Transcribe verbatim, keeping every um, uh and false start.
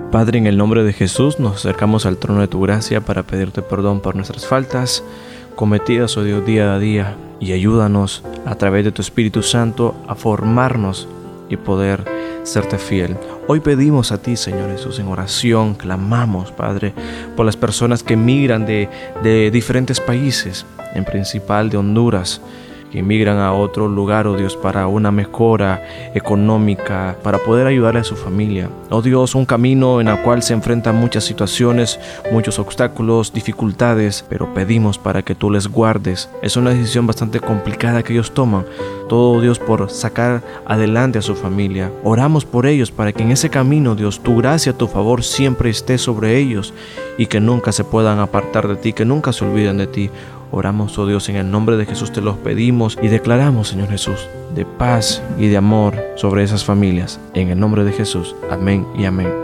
Padre, en el nombre de Jesús nos acercamos al trono de tu gracia para pedirte perdón por nuestras faltas cometidas, oh Dios, día a día, y ayúdanos a través de tu Espíritu Santo a formarnos y poder serte fiel. Hoy pedimos a ti, Señor Jesús, en oración, clamamos, Padre, por las personas que migran de, de diferentes países, en principal de Honduras, que emigran a otro lugar, oh Dios, para una mejora económica, para poder ayudarle a su familia. Oh Dios, un camino en el cual se enfrentan muchas situaciones, muchos obstáculos, dificultades, pero pedimos para que tú les guardes. Es una decisión bastante complicada que ellos toman, todo, Dios, por sacar adelante a su familia. Oramos por ellos para que en ese camino, Dios, tu gracia, tu favor siempre esté sobre ellos y que nunca se puedan apartar de ti, que nunca se olviden de ti. Oramos, oh Dios, en el nombre de Jesús te los pedimos y declaramos, Señor Jesús, de paz y de amor sobre esas familias. En el nombre de Jesús. Amén y amén.